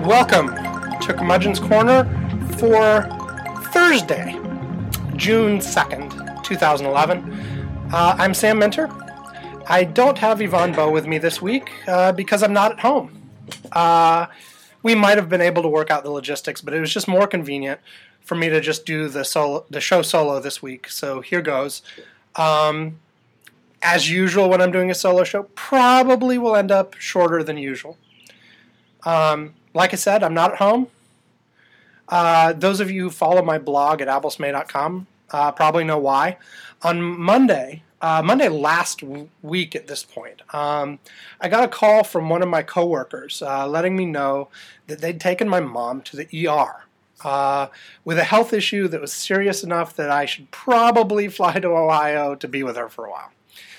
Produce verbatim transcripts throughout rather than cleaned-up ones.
Welcome to Curmudgeon's Corner for Thursday, June second, twenty eleven. Uh, I'm Sam Minter. I don't have Yvonne Bowe with me this week uh, because I'm not at home. Uh, we might have been able to work out the logistics, but it was just more convenient for me to just do the solo, the show solo this week. So here goes. Um, as usual, when I'm doing a solo show, probably will end up shorter than usual. Um, like I said, I'm not at home. Uh, those of you who follow my blog at abelsmay dot com uh, probably know why. On Monday, uh, Monday last w- week at this point, um, I got a call from one of my coworkers uh, letting me know that they'd taken my mom to the E R uh, with a health issue that was serious enough that I should probably fly to Ohio to be with her for a while.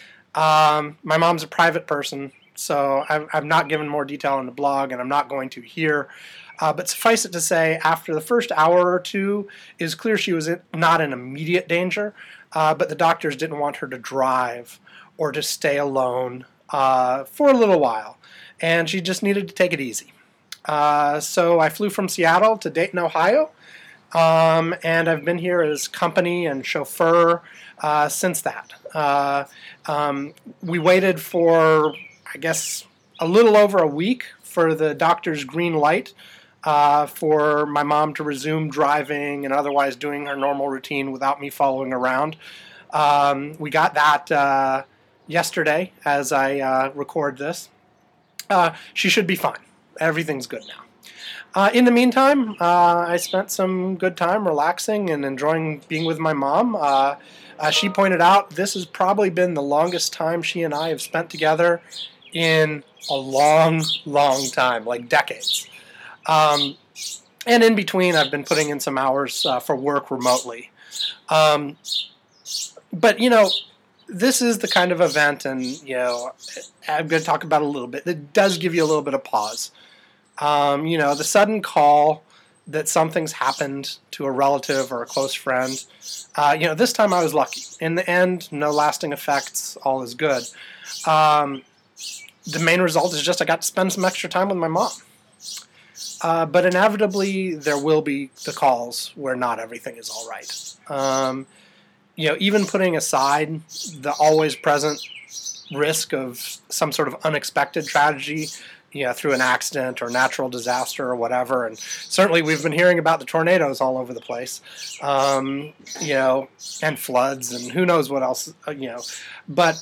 Um, my mom's a private person, so I've, I've not given more detail on the blog, and I'm not going to here. Uh, but suffice it to say, after the first hour or two, it was clear she was in, not in immediate danger, uh, but the doctors didn't want her to drive or to stay alone uh, for a little while, and she just needed to take it easy. Uh, so I flew from Seattle to Dayton, Ohio, um, and I've been here as company and chauffeur uh, since that. Uh, um, we waited for, I guess, a little over a week for the doctor's green light uh, for my mom to resume driving and otherwise doing her normal routine without me following around. Um, we got that uh, yesterday as I uh, record this. Uh, she should be fine. Everything's good now. Uh, in the meantime, uh, I spent some good time relaxing and enjoying being with my mom. Uh, uh, she pointed out this has probably been the longest time she and I have spent together in a long, long time, like decades. Um, and in between, I've been putting in some hours uh, for work remotely. Um, but, you know, this is the kind of event, and, you know, I'm going to talk about it a little bit. It does give you a little bit of pause. Um, you know, the sudden call that something's happened to a relative or a close friend. Uh, you know, this time I was lucky. In the end, no lasting effects, all is good. Um, the main result is just I got to spend some extra time with my mom. Uh, but inevitably, there will be the calls where not everything is all right. Um, you know, even putting aside the always present risk of some sort of unexpected tragedy, you know, through an accident or natural disaster or whatever. And certainly we've been hearing about the tornadoes all over the place, um, you know, and floods and who knows what else, you know. But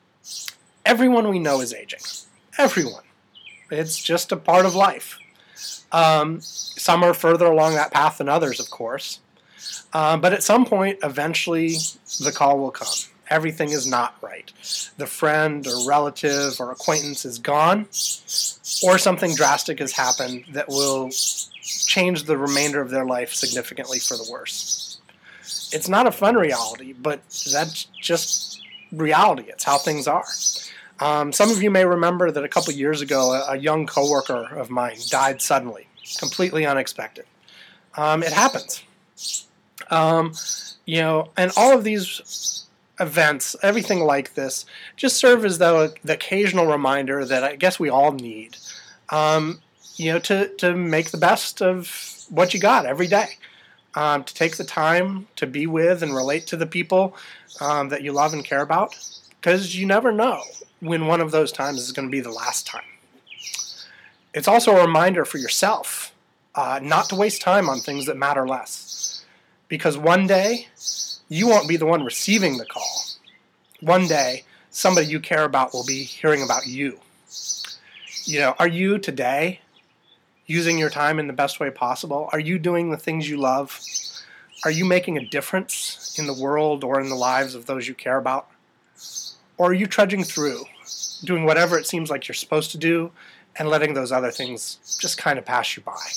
everyone we know is aging. Everyone. It's just a part of life. Um, some are further along that path than others, of course. Um, but at some point, eventually, the call will come. Everything is not right. The friend or relative or acquaintance is gone, or something drastic has happened that will change the remainder of their life significantly for the worse. It's not a fun reality, but that's just reality. It's how things are. Um, some of you may remember that a couple years ago, a, a young coworker of mine died suddenly, completely unexpected. Um, it happens. Um, you know, and all of these events, everything like this, just serve as though the occasional reminder that I guess we all need, um, you know, to, to make the best of what you got every day, um, to take the time to be with and relate to the people um, that you love and care about, because you never know when one of those times is going to be the last time. It's also a reminder for yourself uh, not to waste time on things that matter less, because one day you won't be the one receiving the call. One day, somebody you care about will be hearing about you. You know, are you today using your time in the best way possible? Are you doing the things you love? Are you making a difference in the world or in the lives of those you care about? Or are you trudging through, doing whatever it seems like you're supposed to do, and letting those other things just kind of pass you by?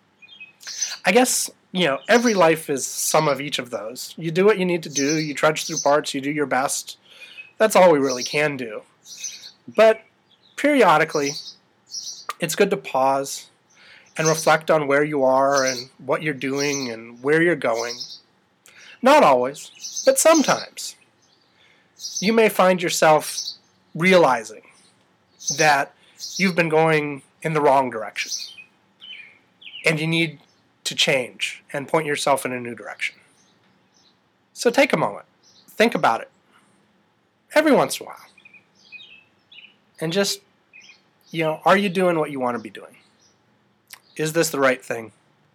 I guess, you know, every life is some of each of those. You do what you need to do, you trudge through parts, you do your best. That's all we really can do. But periodically, it's good to pause and reflect on where you are and what you're doing and where you're going. Not always, but sometimes. You may find yourself realizing that you've been going in the wrong direction. and you need to change and point yourself in a new direction. So take a moment, think about it every once in a while, and just, you know, are you doing what you want to be doing? Is this the right thing?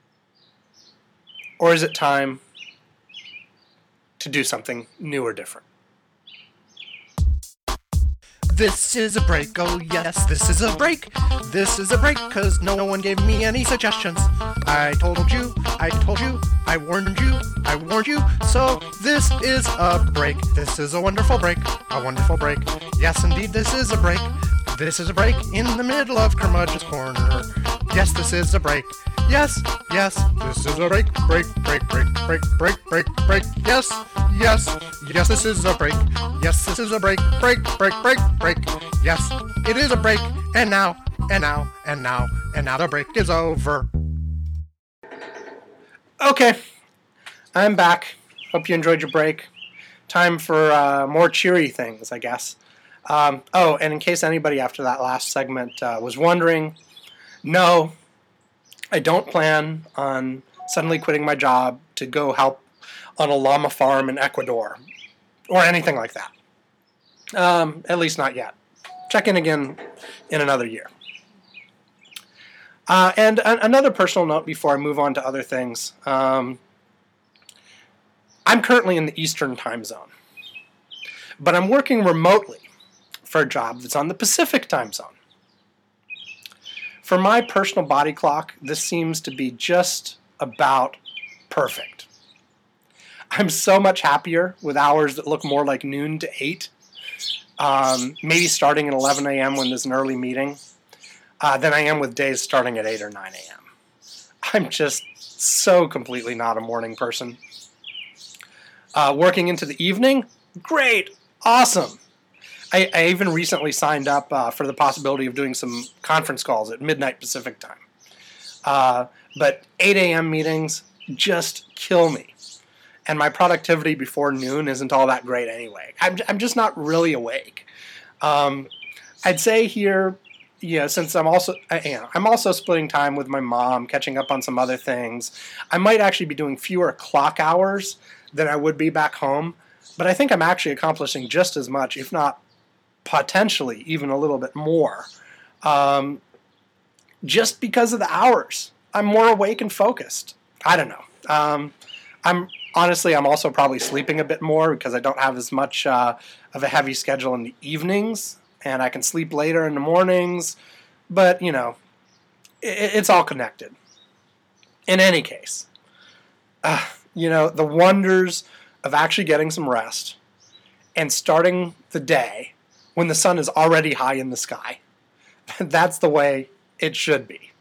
Or is it time to do something new or different? This is a break, oh yes, this is a break. This is a break, cause no one gave me any suggestions. I told you, I told you, I warned you, I warned you. So this is a break. This is a wonderful break, a wonderful break. Yes, indeed, this is a break. This is a break in the middle of Curmudgeon's Corner. Yes, this is a break. Yes, yes, this is a break, break, break, break, break, break, break, break. Yes, yes, yes, this is a break. Yes, this is a break, break, break, break, break. Yes, it is a break. And now, and now, and now, and now the break is over. Okay, I'm back. Hope you enjoyed your break. Time for uh, more cheery things, I guess. Um, oh, and in case anybody after that last segment uh, was wondering, no, I don't plan on suddenly quitting my job to go help on a llama farm in Ecuador or anything like that. Um, at least not yet. Check in again in another year. Uh, and a- another personal note before I move on to other things. Um, I'm currently in the Eastern time zone, but I'm working remotely for a job that's on the Pacific time zone. For my personal body clock, this seems to be just about perfect. I'm so much happier with hours that look more like noon to eight, um, maybe starting at eleven a.m. when there's an early meeting, uh, than I am with days starting at eight or nine a.m. I'm just so completely not a morning person. Uh, working into the evening? Great! Awesome! I, I even recently signed up uh, for the possibility of doing some conference calls at midnight Pacific time. Uh, but eight a.m. meetings just kill me. And my productivity before noon isn't all that great anyway. I'm, I'm just not really awake. Um, I'd say here, you know, since I'm also, you know, I'm also splitting time with my mom, catching up on some other things, I might actually be doing fewer clock hours than I would be back home. But I think I'm actually accomplishing just as much, if not potentially even a little bit more, um, just because of the hours. I'm more awake and focused. I don't know. Um, I'm honestly, I'm also probably sleeping a bit more because I don't have as much uh, of a heavy schedule in the evenings, and I can sleep later in the mornings. But you know, it, it's all connected. In any case, uh, you know, the wonders of actually getting some rest and starting the day when the sun is already high in the sky. That's the way it should be.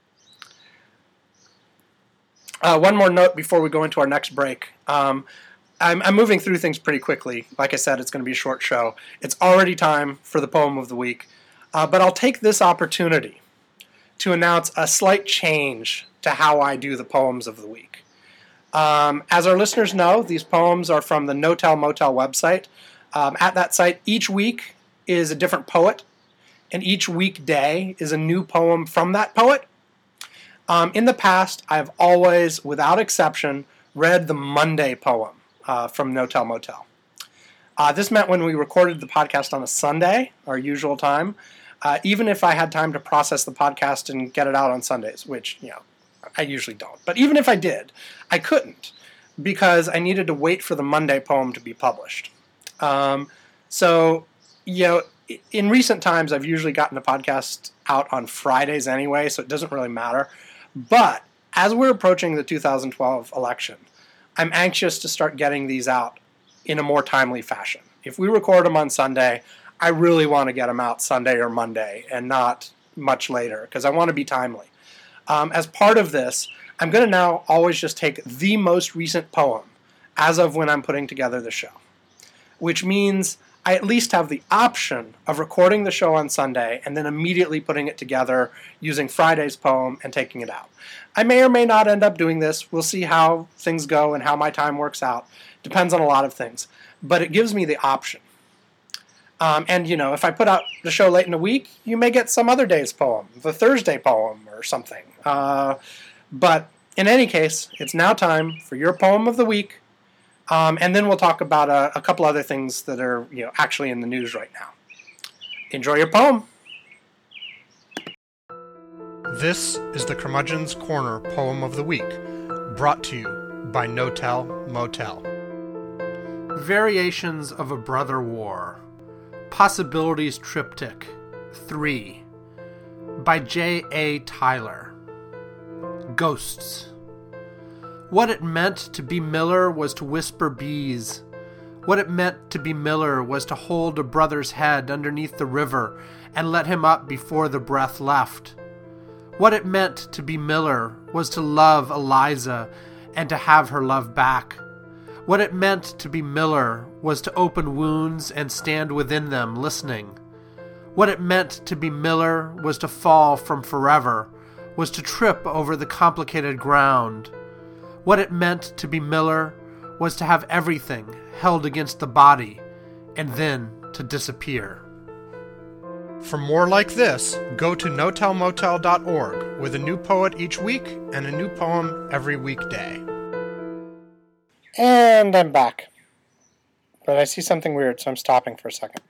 Uh, one more note before we go into our next break. Um, I'm, I'm moving through things pretty quickly. Like I said, it's going to be a short show. It's already time for the poem of the week. Uh, but I'll take this opportunity to announce a slight change to how I do the poems of the week. Um, as our listeners know, these poems are from the No Tell Motel website. Um, at that site, each week is a different poet, and each weekday is a new poem from that poet. Um, in the past, I've always, without exception, read the Monday poem uh, from No Tell Motel. Uh, this meant when we recorded the podcast on a Sunday, our usual time, uh, even if I had time to process the podcast and get it out on Sundays, which, you know, I usually don't. But even if I did, I couldn't because I needed to wait for the Monday poem to be published. Um, so, you know, in recent times, I've usually gotten the podcast out on Fridays anyway, so it doesn't really matter. But as we're approaching the two thousand twelve election, I'm anxious to start getting these out in a more timely fashion. If we record them on Sunday, I really want to get them out Sunday or Monday and not much later because I want to be timely. Um, as part of this, I'm going to now always just take the most recent poem as of when I'm putting together the show, which means I at least have the option of recording the show on Sunday and then immediately putting it together using Friday's poem and taking it out. I may or may not end up doing this. We'll see how things go and how my time works out. Depends on a lot of things. But it gives me the option. Um, and, you know, if I put out the show late in the week, you may get some other day's poem, the Thursday poem or something. Uh, But in any case, it's now time for your poem of the week, um, and then we'll talk about a, a couple other things that are you know actually in the news right now. Enjoy your poem. This is the Curmudgeon's Corner Poem of the Week, brought to you by No-Tell Motel. Variations of a Brother War. Possibilities Triptych three by J A Tyler. Ghosts. What it meant to be Miller was to whisper bees. What it meant to be Miller was to hold a brother's head underneath the river and let him up before the breath left. What it meant to be Miller was to love Eliza and to have her love back. What it meant to be Miller was to open wounds and stand within them listening. What it meant to be Miller was to fall from forever, was to trip over the complicated ground. What it meant to be Miller was to have everything held against the body and then to disappear. For more like this, go to no tell motel dot org with a new poet each week and a new poem every weekday. And I'm back. But I see something weird, so I'm stopping for a second.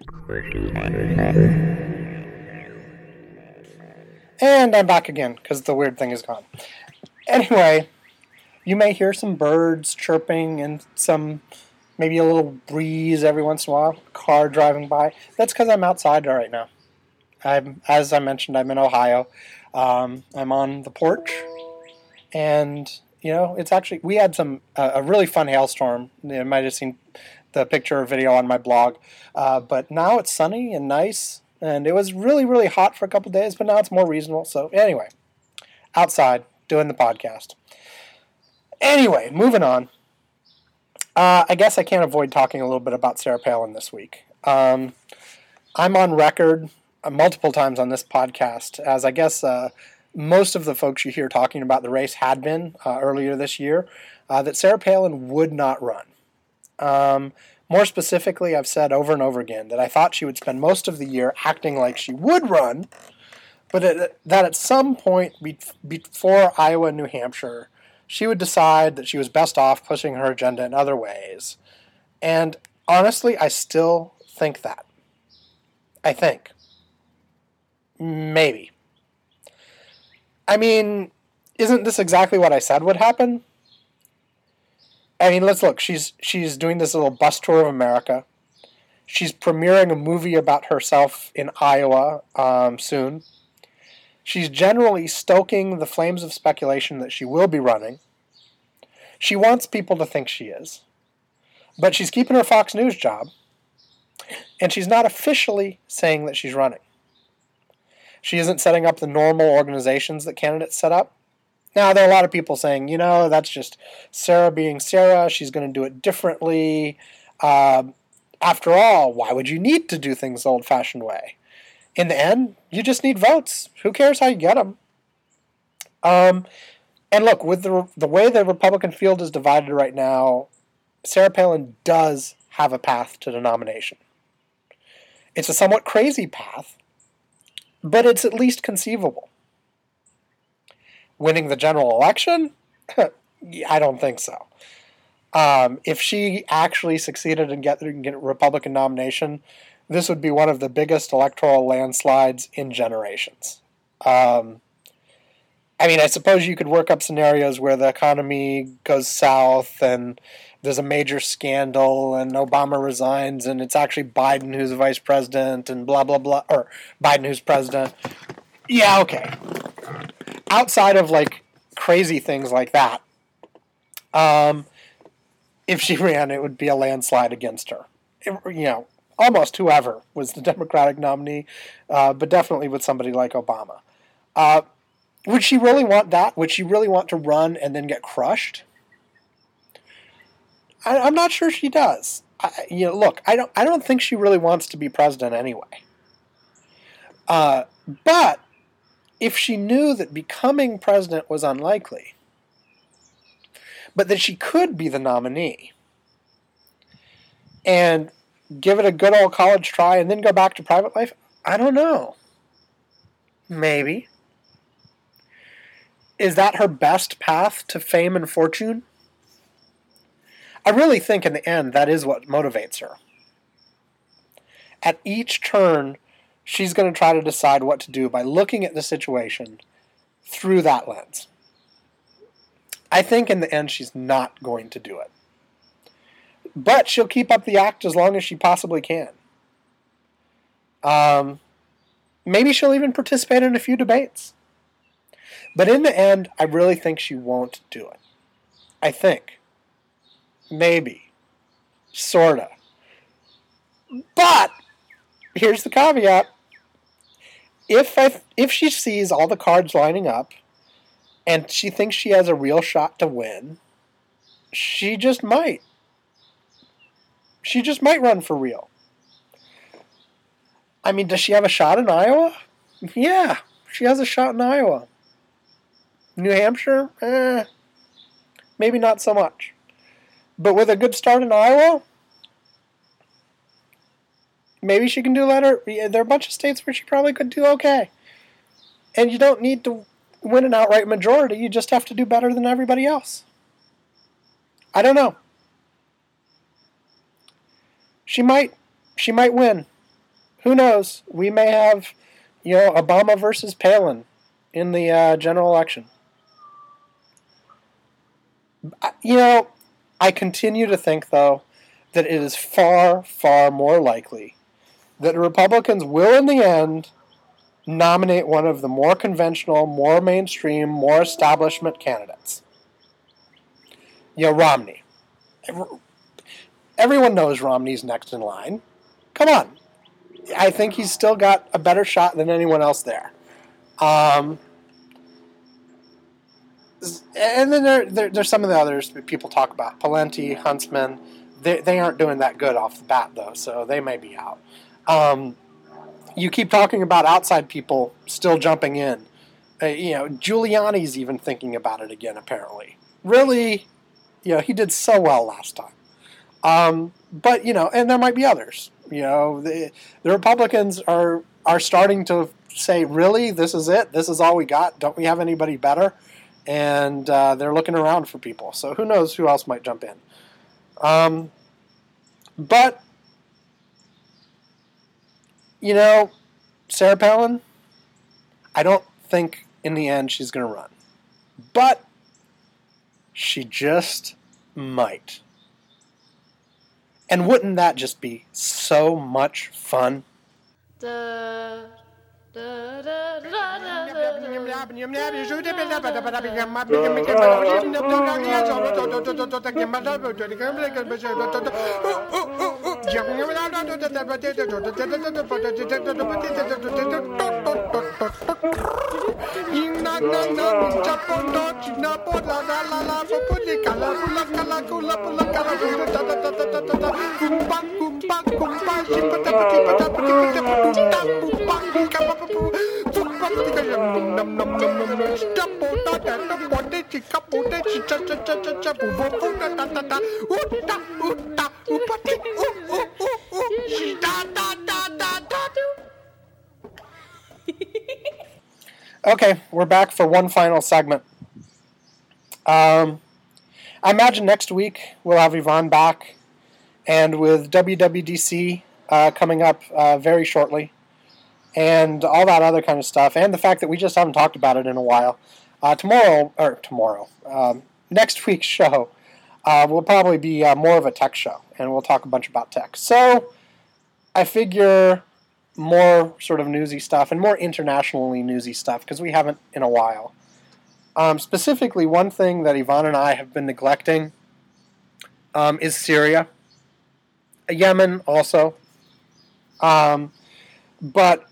And I'm back again, because the weird thing is gone. Anyway, you may hear some birds chirping and some, maybe a little breeze every once in a while, a car driving by. That's because I'm outside right now. I'm, as I mentioned, I'm in Ohio. Um, I'm on the porch, and, you know, it's actually, we had some, uh, a really fun hailstorm. You might have seen the picture or video on my blog, uh, but now it's sunny and nice, and it was really, really hot for a couple days, but now it's more reasonable. So anyway, outside, doing the podcast. Anyway, moving on. Uh, I guess I can't avoid talking a little bit about Sarah Palin this week. Um, I'm on record uh, multiple times on this podcast, as I guess uh, most of the folks you hear talking about the race had been uh, earlier this year, uh, that Sarah Palin would not run. Um, more specifically, I've said over and over again that I thought she would spend most of the year acting like she would run, but it, that at some point be, before Iowa and New Hampshire, she would decide that she was best off pushing her agenda in other ways. And honestly, I still think that. I think. Maybe. I mean, isn't this exactly what I said would happen? I mean, let's look. She's she's doing this little bus tour of America. She's premiering a movie about herself in Iowa um, soon. She's generally stoking the flames of speculation that she will be running. She wants people to think she is. But she's keeping her Fox News job. And she's not officially saying that she's running. She isn't setting up the normal organizations that candidates set up. Now, there are a lot of people saying, you know, that's just Sarah being Sarah. She's going to do it differently. Um, after all, why would you need to do things the old-fashioned way? In the end, you just need votes. Who cares how you get them? Um, and look, with the the way the Republican field is divided right now, Sarah Palin does have a path to the nomination. It's a somewhat crazy path, but it's at least conceivable. Winning the general election? I don't think so. Um, if she actually succeeded in getting get a Republican nomination, this would be one of the biggest electoral landslides in generations. Um, I mean, I suppose you could work up scenarios where the economy goes south and there's a major scandal and Obama resigns and it's actually Biden who's the vice president and blah, blah, blah, or Biden who's president. Yeah, okay. Outside of, like, crazy things like that, um, if she ran, it would be a landslide against her. It, you know, almost whoever was the Democratic nominee, uh, but definitely with somebody like Obama. Uh, would she really want that? Would she really want to run and then get crushed? I, I'm not sure she does. I, you know, look, I don't. I don't think she really wants to be president anyway. Uh, but if she knew that becoming president was unlikely, but that she could be the nominee, and give it a good old college try and then go back to private life, I don't know. Maybe. is that her best path to fame and fortune? I really think in the end that is what motivates her. At each turn, she's going to try to decide what to do by looking at the situation through that lens. I think in the end she's not going to do it. But she'll keep up the act as long as she possibly can. Um, maybe she'll even participate in a few debates. But in the end, I really think she won't do it. I think. Maybe. Sorta. But, here's the caveat. If I, if she sees all the cards lining up, and she thinks she has a real shot to win, she just might. She just might run for real. I mean, does she have a shot in Iowa? Yeah, she has a shot in Iowa. New Hampshire? Eh, maybe not so much. But with a good start in Iowa, maybe she can do better. There are a bunch of states where she probably could do okay. And you don't need to win an outright majority. You just have to do better than everybody else. I don't know. She might, she might win. Who knows? We may have, you know, Obama versus Palin in the uh, general election. You know, I continue to think, though, that it is far, far more likely that the Republicans will, in the end, nominate one of the more conventional, more mainstream, more establishment candidates. You know, Romney. Everyone knows Romney's next in line. Come on. I think he's still got a better shot than anyone else there. Um, and then there, there, there's some of the others that people talk about. Pawlenty, Huntsman. They, they aren't doing that good off the bat, though, so they may be out. Um, you keep talking about outside people still jumping in. Uh, you know, Giuliani's even thinking about it again, apparently. Really, you know, he did so well last time. Um, but, you know, and there might be others. You know, the, the Republicans are are starting to say, really, this is it? This is all we got? Don't we have anybody better? And uh, they're looking around for people. So who knows who else might jump in. Um, but, you know, Sarah Palin, I don't think in the end she's going to run. But she just might. And wouldn't that just be so much fun? Da, da, da, da, da, Okay, we're back for one final segment. Um, I imagine next week we'll have Yvonne back, and with W W D C uh, coming up uh, very shortly, and all that other kind of stuff, and the fact that we just haven't talked about it in a while. Uh, tomorrow, or tomorrow, um, next week's show uh, will probably be uh, more of a tech show, and we'll talk a bunch about tech. So I figure more sort of newsy stuff and more internationally newsy stuff because we haven't in a while. Um, specifically, one thing that Yvonne and I have been neglecting um, is Syria. Yemen also. Um, but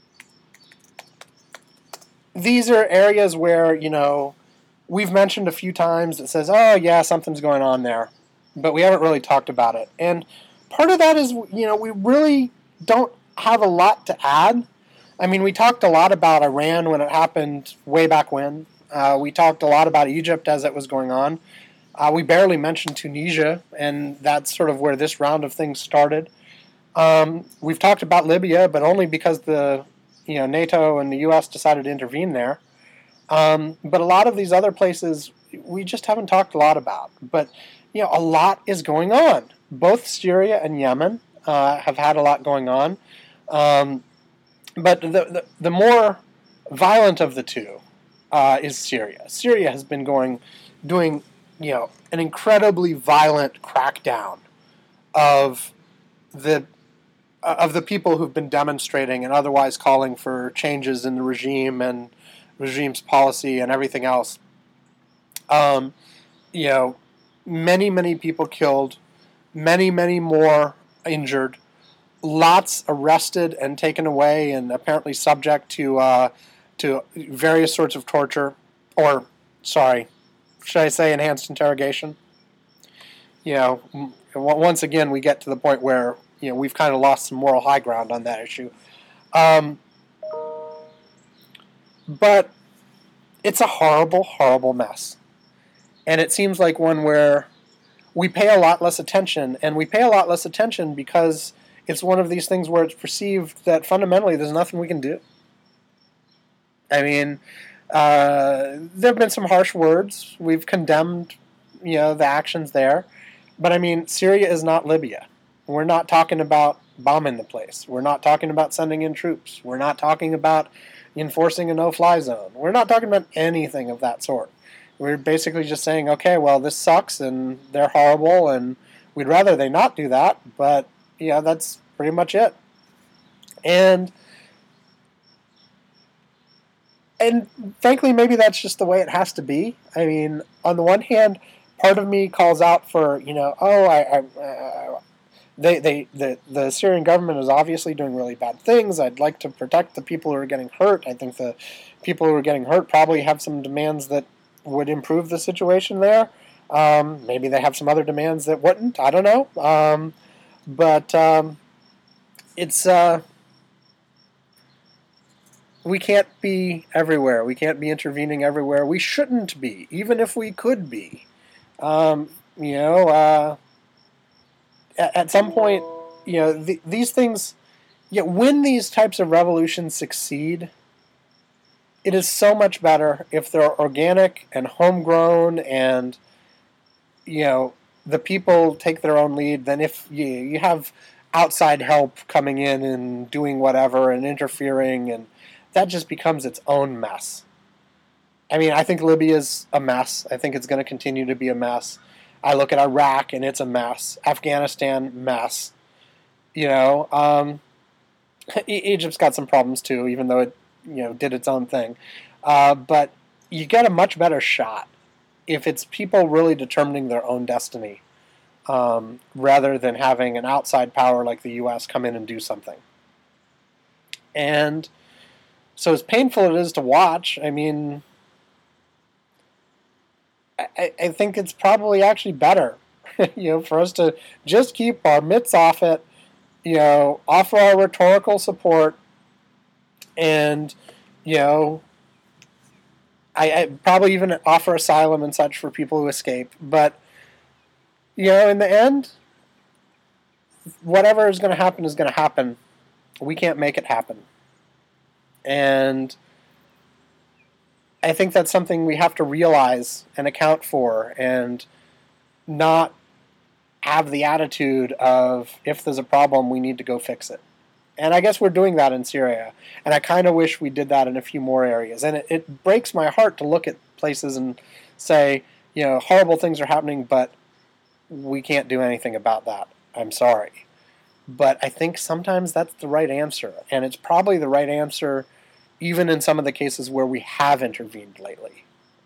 these are areas where, you know, we've mentioned a few times that says, oh, yeah, something's going on there. But we haven't really talked about it. And part of that is, you know, we really don't have a lot to add. I mean, we talked a lot about Iran when it happened way back when. Uh, we talked a lot about Egypt as it was going on. Uh, we barely mentioned Tunisia, and that's sort of where this round of things started. Um, we've talked about Libya, but only because the you know NATO and the U S decided to intervene there. Um, but a lot of these other places we just haven't talked a lot about. But, you know, a lot is going on. Both Syria and Yemen uh, have had a lot going on. Um, but the, the, the more violent of the two uh, is Syria. Syria has been going, doing, you know, an incredibly violent crackdown of the uh, of the people who've been demonstrating and otherwise calling for changes in the regime and regime's policy and everything else. Um, you know, many, many people killed, many, many more injured, lots arrested and taken away and apparently subject to uh, to various sorts of torture, or, sorry, should I say enhanced interrogation? You know, once again, we get to the point where, you know, we've kind of lost some moral high ground on that issue. Um, but it's a horrible, horrible mess. And it seems like one where we pay a lot less attention, and we pay a lot less attention because it's one of these things where it's perceived that fundamentally there's nothing we can do. I mean, uh, there have been some harsh words. We've condemned, you know, the actions there. But I mean, Syria is not Libya. We're not talking about bombing the place. We're not talking about sending in troops. We're not talking about enforcing a no-fly zone. We're not talking about anything of that sort. We're basically just saying, okay, well, this sucks and they're horrible and we'd rather they not do that, but, yeah, that's pretty much it. And, and frankly, maybe that's just the way it has to be. I mean, on the one hand, part of me calls out for, you know, oh, I, I uh, they, they, the, the Syrian government is obviously doing really bad things. I'd like to protect the people who are getting hurt. I think the people who are getting hurt probably have some demands that would improve the situation there. Um, maybe they have some other demands that wouldn't. I don't know. Um, but um, it's uh, we can't be everywhere. We can't be intervening everywhere. We shouldn't be, even if we could be. Um, you know, uh, at, at some point, you know, the, these things, you know, when these types of revolutions succeed, it is so much better if they're organic and homegrown and, you know, the people take their own lead than if you, you have outside help coming in and doing whatever and interfering, and that just becomes its own mess. I mean, I think Libya's a mess. I think it's going to continue to be a mess. I look at Iraq, and it's a mess. Afghanistan, mess. You know, um, Egypt's got some problems too, even though it, you know, did its own thing. Uh, but you get a much better shot if it's people really determining their own destiny, um, rather than having an outside power like the U S come in and do something. And so as painful it is to watch, I mean, I, I think it's probably actually better, you know, for us to just keep our mitts off it, you know, offer our rhetorical support, and, you know, I, I probably even offer asylum and such for people who escape. But, you know, in the end, whatever is going to happen is going to happen. We can't make it happen. And I think that's something we have to realize and account for, and not have the attitude of, if there's a problem, we need to go fix it. And I guess we're doing that in Syria. And I kind of wish we did that in a few more areas. And it, it breaks my heart to look at places and say, you know, horrible things are happening, but we can't do anything about that. I'm sorry. But I think sometimes that's the right answer. And it's probably the right answer even in some of the cases where we have intervened lately.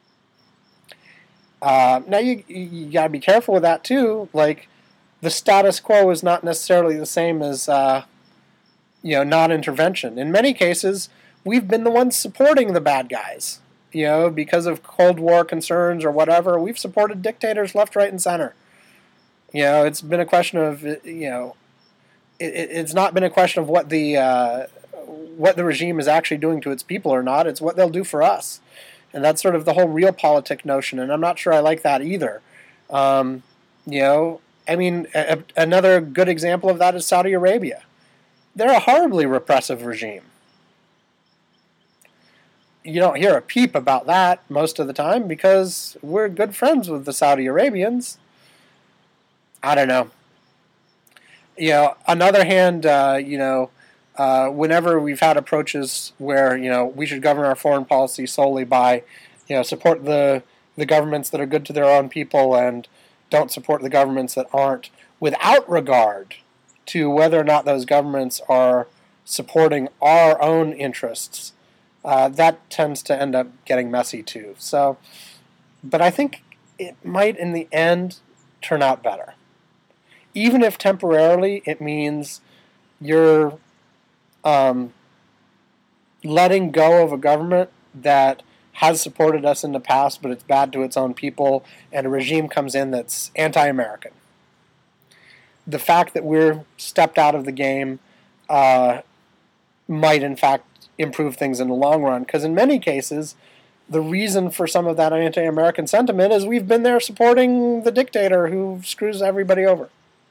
Uh, now, you, you got to be careful with that, too. Like, the status quo is not necessarily the same as... Uh, you know, non-intervention. In many cases, we've been the ones supporting the bad guys, you know, because of Cold War concerns or whatever. We've supported dictators left, right, and center. You know, it's been a question of, you know, it, it's not been a question of what the uh, what the regime is actually doing to its people or not. It's what they'll do for us. And that's sort of the whole realpolitik notion, and I'm not sure I like that either. Um, you know, I mean, a, a, another good example of that is Saudi Arabia. They're a horribly repressive regime. you don't hear a peep about that most of the time because we're good friends with the Saudi Arabians. I don't know. You know, on the other hand, uh, you know, uh, whenever we've had approaches where, you know, we should govern our foreign policy solely by, you know, support the, the governments that are good to their own people and don't support the governments that aren't, without regard to whether or not those governments are supporting our own interests, uh, that tends to end up getting messy too. So, but I think it might in the end turn out better. Even if temporarily it means you're um, letting go of a government that has supported us in the past, but it's bad to its own people, and a regime comes in that's anti-American. The fact that we're stepped out of the game uh, might, in fact, improve things in the long run, because in many cases, the reason for some of that anti-American sentiment is we've been there supporting the dictator who screws everybody over.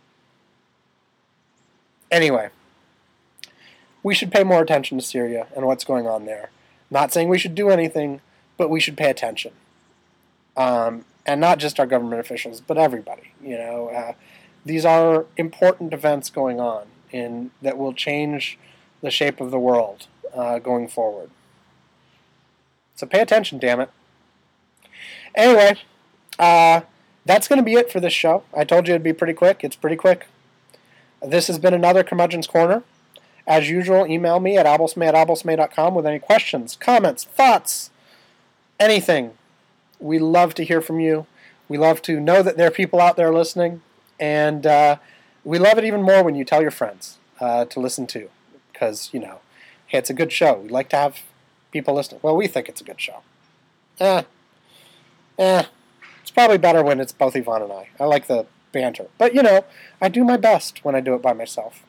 Anyway, we should pay more attention to Syria and what's going on there. Not saying we should do anything, but we should pay attention. Um, and not just our government officials, but everybody. You know, uh, these are important events going on in that will change the shape of the world uh, going forward. So pay attention, damn it. Anyway, uh, that's going to be it for this show. I told you it'd be pretty quick. It's pretty quick. This has been another Curmudgeon's Corner. As usual, email me at abblesmay at abblesmay dot com with any questions, comments, thoughts, anything. We love to hear from you. We love to know that there are people out there listening. And uh, we love it even more when you tell your friends uh, to listen to. Because, you know, hey, it's a good show. We like to have people listening. Well, we think it's a good show. Eh. Eh. It's probably better when it's both Yvonne and I. I like the banter. But, you know, I do my best when I do it by myself.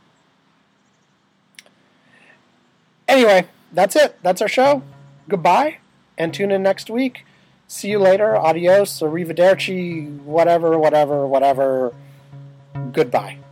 Anyway, that's it. That's our show. Goodbye, and tune in next week. See you later. Adios, arrivederci, whatever, whatever, whatever. Goodbye.